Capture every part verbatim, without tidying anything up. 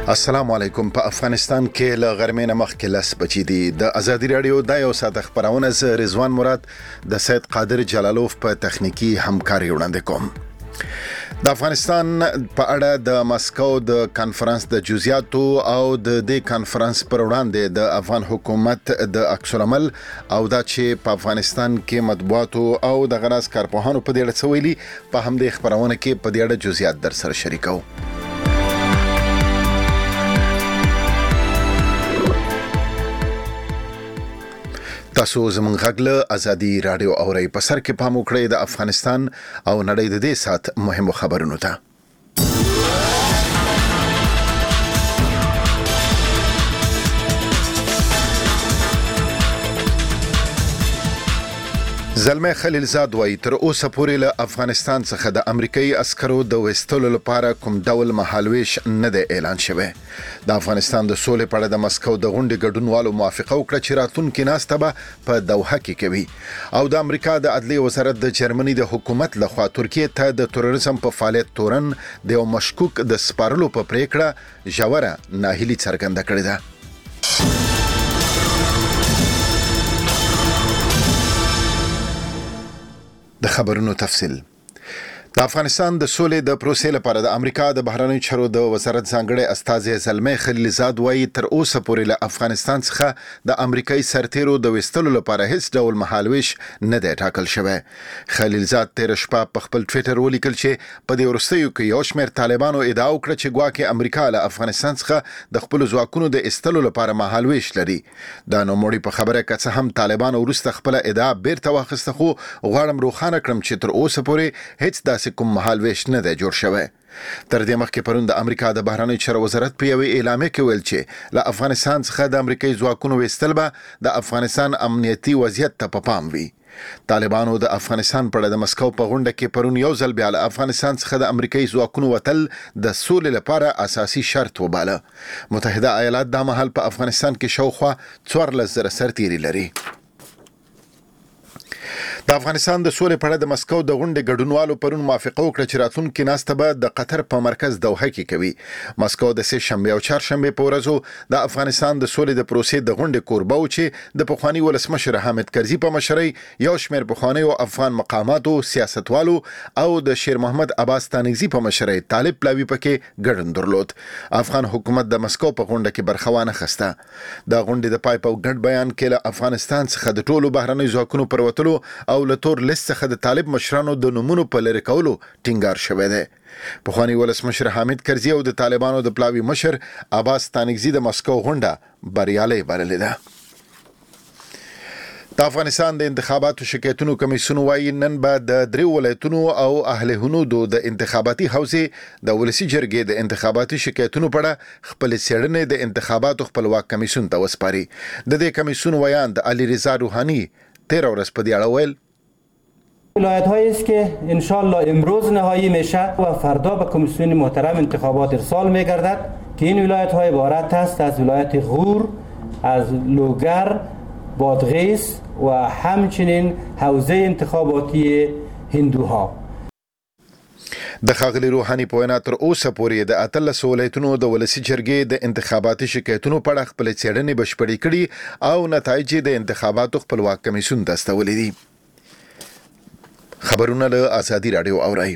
السلام علیکم. په افغانستان کې له غرمې نه مخکې لس بجې دي. د ازادي رادیو د یو ساعت خبرونه ز رضوان مراد د سید قادر جلالوف په تخنیکی همکاري وړاندې کوم. د افغانستان په اړه د ماسکو د کانفرنس د جزئیاتو او د دې کانفرنس پر وړاندې د افغان حکومت د عکس العمل او دا چې په افغانستان کې مطبوعاتو او د غراس کارپوهانو په دې اړه څه ویلي په همدې خبرونه کې په دې اړه جزئیات در سره شریکو. تاسو زمونږ غږ له ازادي رادیو اورئ. په سر کې پام وکړئ د افغانستان او نړۍ د دې سات مهمو خبرونو ته. زلمه خلیلزاد وایي تر اوسه پورې له افغانستان څخه د امریکایي عسکرو د وستلو لپاره کوم ډول مهالويش نه دی اعلان شوی. د افغانستان د سولې په اړه د مسکو د غونډې ګډونوالو موافقه وکړه چې راتلونکي ناسته به په دوحه کې کوي او د امریکا د عدلي وزارت د جرمني د حکومت لخوا ترکیه ته د تروریزم په فعالیت تورن د یو مشکوک د سپارلو په پریکړه ژوره ناهیلي څرګنده کړې ده. د خبرونو تفصیل. د افغانستان د سولې د پروسې لپاره د امریکا د بهرنیو چارو د وزارت ځانګړي استازي زلمه خلیلزاد وایي تر اوسه پورې له افغانستان څخه د امریکایي سرتیرو د وستلو لپاره هیڅ ډول مهالويش نه دی ټاکل شوی. خلیلزاد تیر شپه په خپل ټوئیټر ولیکل چې په دې ورستیو کې یو شمېر طالبانو ادعا وکړه چې ګواکې امریکا له افغانستان څخه د خپل ځواکونو د استلو لپاره مهالويش لري. دا نوموړي په خبره کې څه هم طالبانو ورسته خپل ادعا بیرته واخیسته، خو غواړم روښانه کړم چې تر اوسه پورې هیڅ داسې کوم مهالويش نه دی جوړ شوی. تر دې مخکې پرون د امریکا د بهرنیو چارو وزارت په یوه اعلامیه کې ویل چې له افغانستان څخه د امریکایي ځواکونو وستل به د افغانستان امنیتي وضعیت ته په پام وي. طالبانو د افغانستان په اړه د مسکو په غونډه کې پرون یو ځل بیا له افغانستان څخه د امریکایي ځواکونو وتل د سولې لپاره اساسي شرط وباله. متحده ایالات د مهال په افغانستان کې شاوخوا څوارلس زره سرتیري لري. د افغانستان د سولې په اړه د مسکو د غونډې ګډونوالو پرون موافقه وکړه چې راتلونکي ناسته به د قطر په مرکز دوحه کې کوي. مسکو د سه شنبه او چهارشنبه په ورځو د افغانستان د سولې د پروسې د غونډې کوربه و چې د پخوانی ولسمشر حامد کرزي په مشرۍ یو شمېر پخوانی او افغان مقاماتو، سیاستوالو او د شیر محمد عباس تانیزي په مشرۍ طالب پلاوی پکې ګډون درلود. افغان حکومت د مسکو په غونډه کې برخه وانه خسته. د غونډې د پای په ګډ بیان کې له افغانستان څخه د ټولو بهرنیو ځواکونو پر وتلو او لتور لیست څخه د طالب مشرانو د نومونو په لری کولو ټینګار شوی دی. پخوانی ولسمشر حامد کرزي او د طالبانو د پلاوی مشر عباس تانیزي د مسکو غونډه بریالۍ بللې ده. د افغانستان د انتخاباتو شکایتونو کمیسیون وایي نن به د دریو ولایتونو او اهل هنودو د انتخاباتي حوزې د ولسی جرګې د انتخاباتي شکایتونو په اړه خپل څېړنې د انتخاباتو خپلواک کمیسیون ته وسپاري. د دې کمیسیون ویاند علی رضا روحانی تیر ورځ په دې اړه ویل ولایت هایی است که انشالله امروز نهایی میشه و فردا به کمیسیون محترم انتخابات ارسال میگردد که این ولایت های عبارت است از ولایت غور، از لوگر، بادغیس و همچنین حوزه انتخاباتی هندوها. د ښاغلي روحاني په وینا تر اوسه پورې د اتلس ولایتونو د ولسی جرګې د انتخاباتي شکایتونو په اړه خپل څېړنې بشپړې کړي او نتایج د انتخاباتو خپلواک کمیسیون ته استولې دي. خبرونه له ازادي رادیو اورئ.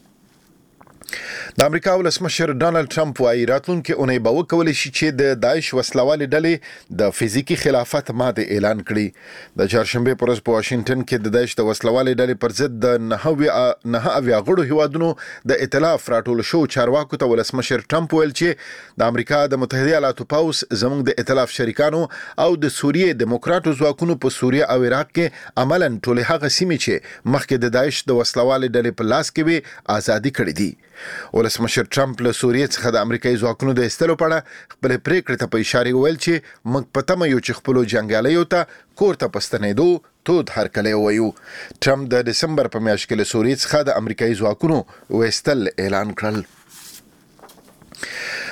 د امریکا ولسمشر ډانلډ ټرمپ وايي راتلونکي اونۍ به وکولای شي چې د داعش وسلوالې ډلې د فزیکی خلافت ماده اعلان کړي. د چهارشنبه پر ورځ په واشنگټن کې د داعش د وسلوالې ډلې پر ضد د نه اویا غړو هیوادونو د ائتلاف راټول شو چارواکو ته ولسمشر ټرمپ ویل چې د امریکا د متحده ایالاتو پوځ زموږ د ائتلاف شریکانو او د سوریې دیموکراتو ځواکونو په سوریه او عراق کې عملاً ټول هغه سیمې چې مخکې د داعش د وسلوالې ډلې په لاس کې وي ازادي کړې دي. ولسمشر ټرمپ له سوریې څخه د امریکایي ځواکونو د ایستلو په اړه خپل پریکړې ته په اشاره ویل چې موږ په تمه یو چې خپل جنګیالیو ته کور ته پستنېدو تود هرکلی وایو. ټرمپ د دسمبر په میاشت کې له سوریې څخه د امریکایي ځواکونو ویستل اعلان کړل.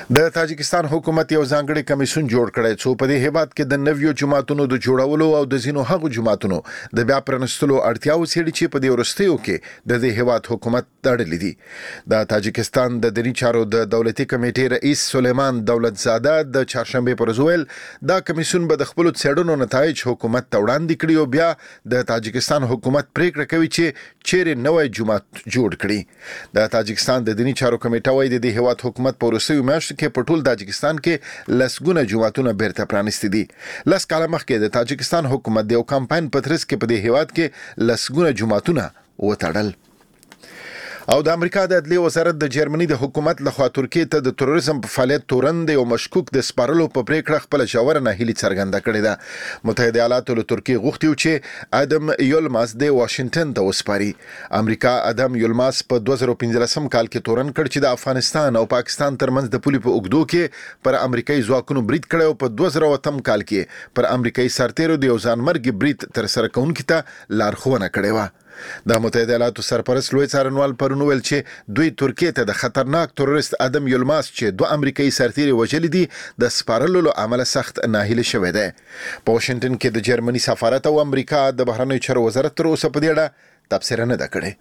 د تاجکستان حکومت یو ځانګړی کمیسیون جوړ کړی څو په دې هیواد کې د نویو جماعتونو د جوړولو او د ځینو هغو جماعتونو د بیا پرانستلو اړتیا وڅېړي چې په دې وروستیو کې د دې هیواد حکومت تړلي دي. د تاجکستان د دیني چارو د دولتي کمیټې رئیس سلیمان دولتزاده د چهارشنبه پر ورځ ویل دا کمیسیون به د خپلو څېړنو نتایج حکومت ته وړاندې کړي او بیا د تاجکستان حکومت پریکړه کوي چې چیرې نوی جماعت جوړ کړي. د تاجکستان د دیني چارو کمیټه وايي د دې هیواد حکومت په وروستیو میاشتو کې په ټول تاجکستان کې لسګونه جماعتونه بیرته پرانیستي دي. لس کاله مخکې د تاجکستان حکومت د یو کمپاین په ترڅ کې په دې هیواد کې لسګونه جماعتونه وتړل. او د امریکا د عدلیې وزارت د جرمني د حکومت لخوا ترکیې ته د تروریزم په فعالیت تورن د یو مشکوک د سپارلو په پریکړه خپل ژوره ناهیلي څرګنده کړې ده. متحده ایالاتو له ترکیې غوښتي چې ادم یلماس د واشنگټن ته وسپاري. امریکا ادم یلماس په دوه زره پنځلسم کال کې تورن کړ چې د افغانستان او پاکستان ترمنځ د پولې په اوږدو کې پر امریکایي ځواکونو برید کړی او په دوه زره اووه کال کې پر امریکایي سرتیرو د یو ځانمرګي برید تر سره کوونکي ته لارښوونه کړې وه. د متحده ایالاتو سرپرست لوی څارنوال پرون ویل چې دوی ترکیې ته د خطرناک تروریست ادم یلماس چې دوه امریکایي سرتیري وژلي دي د سپارلو له امله سخت ناهیلي شوی دی. په واشنگټن کې د جرمني سفارت او امریکا د بهرنیو چارو وزارت تر اوسه په دې اړه تبصره نه ده کړې.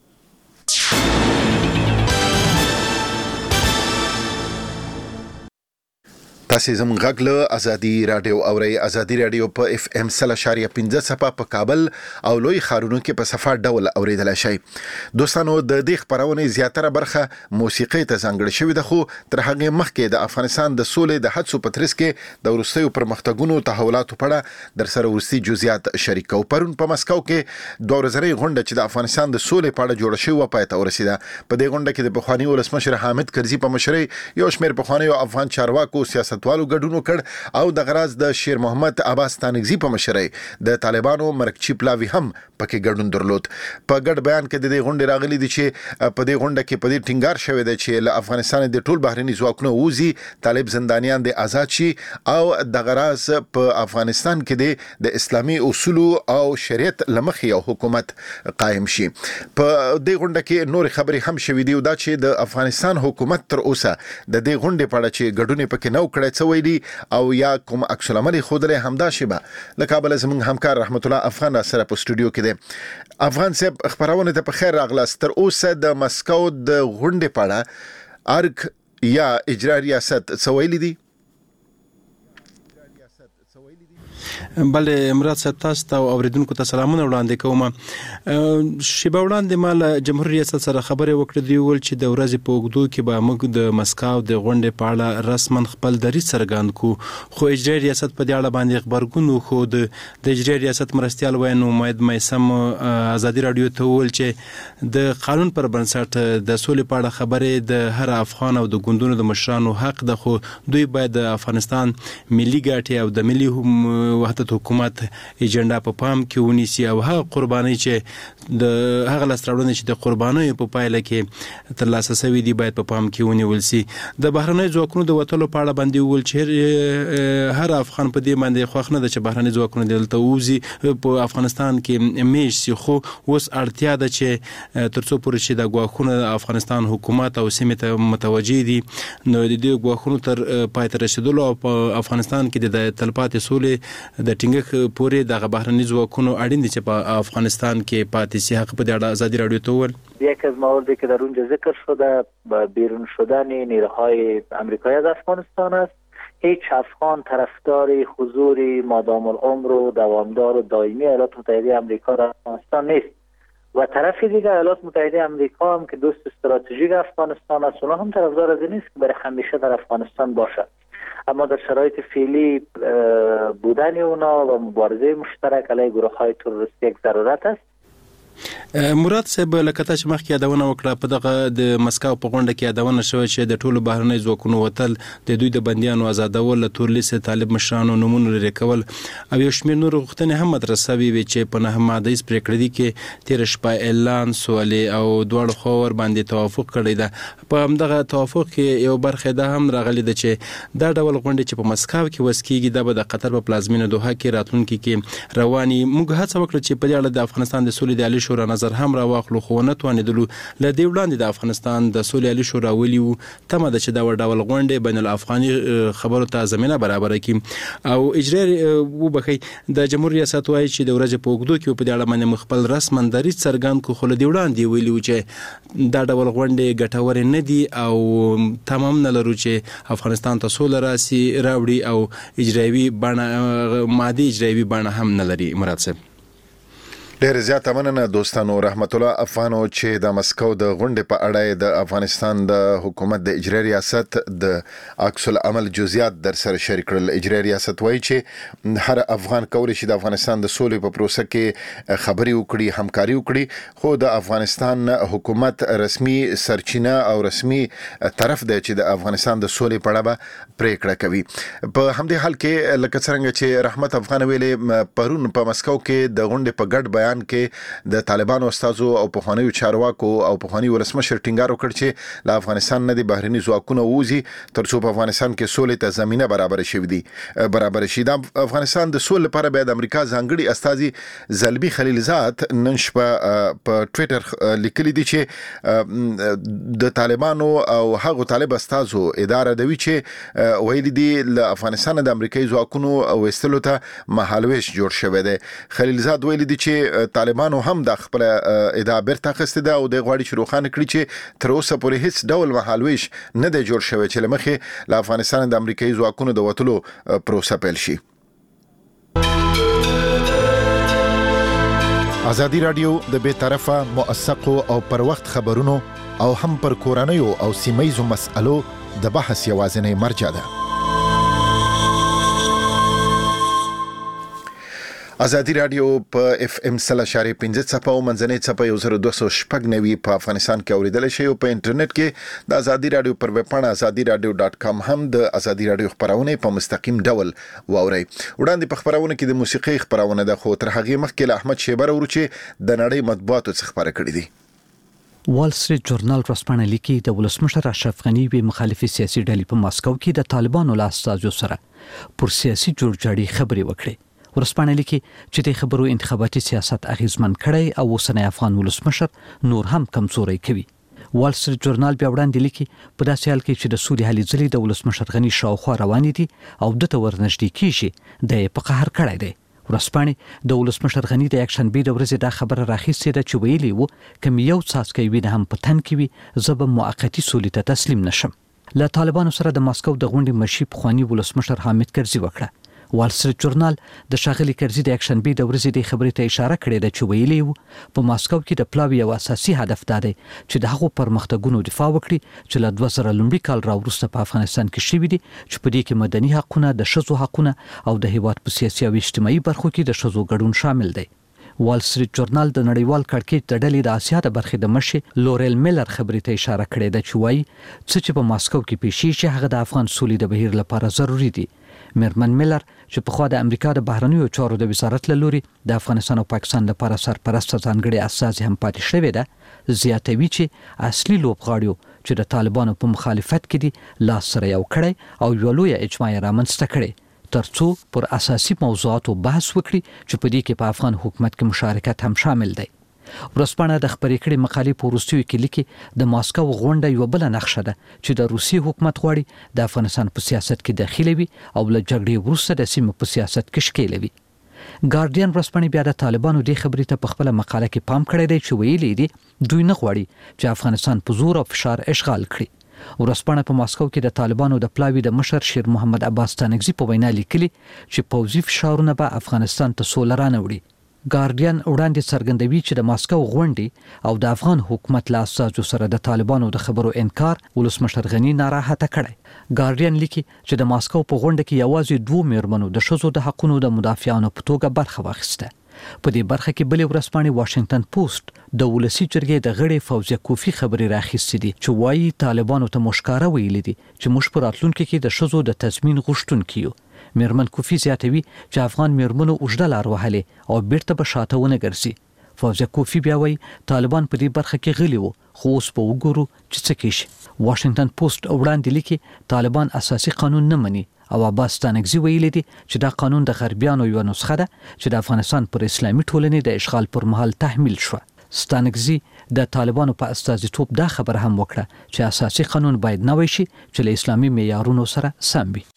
تاسو زموږ غږ له ازادي رادیو اورئ. ازادي رادیو په اف ام سل اشاریه پنځه صفه په کابل او لوی ښارونو کې په صفه ډول اوریدلای شئ. دوستانو د دې خبرونې زیاتره برخه موسیقي ته ځانګړې شوې ده، خو تر هغه مخکې د افغانستان د سولې د هڅو په ترڅ کې د وروستیو پرمختګونو تحولاتو په اړه در سره ورستي جزئیات شریکو. پرون په مسکو کې دوه ورځنۍ غونډه چې د افغانستان د سولې په اړه جوړه شوې و پای ته ورسیده. په دې غونډه کې د پخوانی ولسمشر حامد کرزي په مشرۍ یو شمېر پخوانی افغان چارواکو سیاست والو ګډون وکړ او د غراز د شیر محمد عباس تانگزی په مشرۍ د طالبانو مرکچی پلاوی هم پکې ګډون درلود. په ګډ بیان کې د دې غونډې راغلي دي چې په دې غونډه کې په دې ټینګار شوی دی چې له افغانستان د ټول بهرني ځواکونو ووزي، طالب زندانیان د آزاد شي او د غراز په افغانستان کې د اسلامي اصولو او شریعت لمخې یو حکومت قائم شي. په دې غونډه کې نور خبرې هم شوې دي او دا چې د افغانستان حکومت تر اوسه د دې غونډې په اړه چې ګډون پکې نو کړی څه ویلي او یا کوم عکس العمل خوده همدا شیبه لکه بل زمون همکار رحمت الله افغان سره په سټوډیو کې دی. افغان صاحب خبرونه ته په خیر راغلاست. تر اوسه د مسکو د غونډې په اړه ارګ یا اجرا ریاست څه ویلي دي؟ بله امرات صاحب تاسو ته اوریدونکو ته سلامونه وړاندې کوم. شیبه وړاندې مال جمهوریت ریاست سره خبرې وکړې دی ول چې د ورځې په اوږدو کې به موږ د مسکو د غونډې په اړه رسما خپل دریځ څرګند کو، خو اجرا ریاست په دې اړه باندې خبرګون خو د اجرا ریاست مرستیال وین امید مېسم ازادي رادیو ته ول چې د قانون پر بنسټ د سولې په اړه خبرې د هر افغان او د ګوندونو د مشرانو حق ده، خو دوی باید د افغانستان ملي ګټې او د ملي وحدت حکومت ایجنډا په پام کې ونیسي او هغه قرباني چې د هغه لاستراوړنې چې د قربانۍ په پایله کې ترلاسه شوي دي باید په پام کې ونیول سي. د بهرنۍ ځواکونو د وتلو په اړه باندې وویل چې هر افغان په دې باندې خوښ نه ده چې بهرنۍ ځواکونه دلته ووځي په افغانستان کې میش سي، خو اوس اړتیا ده چې تر څو پورې چې د ګواښونو د افغانستان حکومت او سیمې ته متوجه دي نو د دې ګواښونو تر پای ته رسیدلو او په افغانستان کې د تلپاتې سولې د ټینګښت پورې د بهرني ځواکونو اړین دي چې په افغانستان کې پاتې سي. حق په دې اړه ازادي رادیو ته وویل یک از مواردی که در اونجا ذکر شده بیرون شدن نیروهای آمریکایی از افغانستان است. هیچ افغان طرفدار حضور مادام العمر و دوامدار و دائمی ایالات متحده آمریکا در افغانستان نیست و طرف دیگر ایالات متحده آمریکا هم که دوست استراتژیک افغانستان است اونا هم طرفدار از این نیست که برای همیشه در افغانستان باشد، اما در شرایط فعلی بودن اونا و مبارزه مشترک علیه گروه های تروریستی یک ضرورت است. مراد صاحب لکه تاسو مخکې یادونه وکړه په دغه د مسکو په غونډه کې یادونه شوه چې د ټولو بهرنۍ ځواکونو وتل د دوی د بندیانو آزادول، تور لیست طالب مشرانو نومونه لرې کول او یو شمېر نور غوښتنې هم مطرح شوې وې چې په نهه ماده ییز پرېکړه کې تېره شپه اعلان سولې او دواړو خوا ور باندې توافق کړی ده. په همدغه توافق کې یو برخه ده هم راغلې ده چې دا ډول غونډې چې په مسکو کې وس کېږي دا به د قطر په پلازمینه دوحه کې راتلونکي کې رواني. موږ هڅه وکړه چې په دې اړه د افغانستان د سولې د عالی شورا نظر نظر هم راواخلو خو نه توانیدلو. ل دې وړاندې د افغانستان د سولې عالی شورا ویلي وو تمه ده چې دا ډول غونډې بین الافغاني خبرو ته زمينه برابر کړي او اجرا وبخي د جمهوریت ریاست وايي چې د ورځې په وګړو کې په دې اړه باندې مخبل رسمن دریځ څرګند کو خو ل دې وړاندې ویلي وو چې دا ډول غونډې ګټور نه دي او تمام نه لرو چې افغانستان ته سوله راسي راوړي او اجرایي بڼه مادي اجرایي بڼه هم نه لري. مراد صاحب ډېر زیات مننه دوستانو. رحمت الله افغانو چې د مسکو د غونډې په اړه د افغانستان د حکومت د اجرایي ریاست د عکس العمل جزئیات در سره شریک کړل. اجرایي ریاست وایي چې هر افغان کولی شي د افغانستان د سولې په پروسه کې خبري وکړي، همکاري وکړي، خو د افغانستان حکومت رسمي سرچینه او رسمي طرف دی چې د افغانستان د سولې په اړه پریکړه کوي. په همدې حال کې لکه څنګه چې رحمت افغان ویلي پرون په مسکو کې د غونډې په ګډ بیان کې د طالبانو استادو او پخوانیو چارواکو او پخوانی ولسمشر ټینګار وکړ چې له افغانستان نه د بهرني ځواکونو ووزي ترڅو په افغانستان کې سولې ته زمينه برابر شي دي برابر شي. د افغانستان د سولې لپاره به د امریکا ځانګړي استاذي زلبي خلیلزاد نن شپه په ټوئیټر لیکلي دي چې د طالبانو او هغو طالب استادو اداره دوی چې ویلي دي له افغانستان د امریکایي ځواکونو وستلو ته مهالويش جوړ شوی دی. خلیلزاد ویلي دي چې طالبانو هم د خپل ادعا بیرته اخیستې ده او د غواړي چې روښانه کړي چې تر اوسه پورې هیڅ ډول مهالويش نه دی جوړ شوی چې لمخې له افغانستان د امریکایي ځواکونو د وټلو پروسه پیل شي. ازادي رادیو د بې طرفه موثقو او پر وخت خبرونو او هم پر کورنیو او سیمایي مسألو د بحث یوازینی مرجع ده. ازادي رادیو په اف ام سلا شاري پنځه صفه او منځنۍ صفه یو زر دوه سوه شپږ نوي په افغانستان کې اوریدل شي او په انټرنیټ کې د ازادي رادیو پر ویب پاڼه ازادي رادیو ډاټ کام هم د ازادي رادیو خبرونه په مستقیم ډول واوري. وړاندې په خبرونه کې د موسیقي خبرونه د خو تر هغه مخکې له احمد شیبر ورچی د نړۍ مطبوعاتو څخه خبره کړې دي. وال سټریټ جورنال ورځپاڼه لیکي د ولسمشر اشرف غنی به مخالفي سیاسي ډلې په ماسکو کې د طالبانو له استازو سره پر سیاسي جوړجاړي خبرې وکړي. ورځپاڼه لیکي چې د خبرو انتخاباتي سیاست اغیزمن کړي او اوسنی افغان ولسمشر نور هم کمزوري کوي. وال سټریټ جورنال بیا وړاندې لیکي په داسې حال کې چې د سولې هلې ځلې د ولسمشر غنی شاوخوا روانې دي او دته ورنږدې کیږي د په قهر کړی دی. ورځپاڼه د ولسمشر غنی د یک شنبه د ورځې د خبره راخیستې ده چې ویلي وو کوم یو څاڅکی وینه هم په تن کې وي زه به موقتی سولې ته تسلیم نشم. له طالبانو سره د ماسکو د غونډې مشي پخوانی ولسمشر حامد کرزي وکړه. وال سټریټ جورنال د شاغلي کرزي د یک شنبه د ورځې د خبرې ته اشاره کړې ده چې ویلي وو په ماسکو کې د پلاوی یو اساسي هدف دی چې د هغو پرمختګونو دفاع وکړي چې له دوه زره لومړي کال راوروسته په افغانستان کې شوي دي چې په دې کې مدني حقوقونه، د ښځو حقوقونه او د هیواد په سیاسي او اجتماعي برخو کې د ښځو ګډون شامل دی. وال سټریټ جورنال د نړیوال کړکېچ د ډلې د اسیا د برخې د مشر لورل میلر خبرې ته اشاره کړې ده چې وایي چې په ماسکو کې پیښې شي هغه د افغان سولې د بهیر لپاره ضروری دي. میرمن میلر چې په خوا د امریکا د بهرنیو چارو د وزارت له لوري د افغانستان او پاکستان لپاره سرپرست ځانګړي اساسي هم پاتې شوې ده، زیاتوي چې اصلي لوبغاړي چې د طالبانو په مخالفت کې دي لاس سره یو کړي او یو لوی اجماع رامنځته کړي ترڅو پر اساسي موضوعاتو بحث وکړي چې په دې کې په افغان حکومت کې مشارکت هم شامل دی. ورځپاڼه د خبرې کړې مقالې په وروستیو کې لیکي د ماسکو غونډه یو بل نقشه ده چې د روسي حکومت غواړي د افغانستان په سیاست کې داخلي وي او له جګړې وروسته د سیمې په سیاست کې ښکېل وي. ګارډین ورځپاڼه بیا د طالبانو د خبرې ته په خپل مقاله کې پام کړی دی چې ویلي دي دوی نه غواړي چې افغانستان په زور او فشار اشغال کړي. ورځپاڼه په ماسکو کې د طالبانو د پلاوی د مشر شیر محمد عباس تانکزي په وینا لیکلي چې پوځي فشارونه به افغانستان ته سوله رانوړي. ګارډین وړاندې څرګندوي چې د ماسکو غونډې او د افغان حکومت له اساسو سره د طالبانو د خبرو انکار ولسمشر غنی ناراحته کړي. ګارډین لیکي چې د ماسکو په غونډه کې یوازې دوه میرمنو د ښځو د حقوقو د مدافعانو په توګه برخه واخیسته. په دې برخه کې بلې ورځپاڼې واشنگټن پوسټ د ولسی جرګې د غړي فوزیه کوفی خبري راخیستې دي چې وایي طالبانو ته مشکاره ویلي دي چې موږ په راتلونکي کې د ښځو د تضمین غوښتونکو یو. میرمن کوفی زیاتوي چې افغان میرمنو اوږده لار وهلې او بیرته به شاته ونه ګرځي. فوزیه کوفی بیا وایي طالبان په دې برخه کې غلي وو خو اوس په وګورو چې څه کیږي. واشنگټن پوسټ وړاندې لیکي طالبان اساسي قانون نه مني او عباس تانکزي ویلي دي چې دا قانون د غربیانو یو نسخه ده چې د افغانستان پر اسلامي ټولنې د اشغال پر مهال تحمیل شو. ستانکزي د طالبانو په استازیتوب دا خبره هم وکړه چې اساسي قانون باید نوی شي چې له اسلامي معیارونو سره سم وي.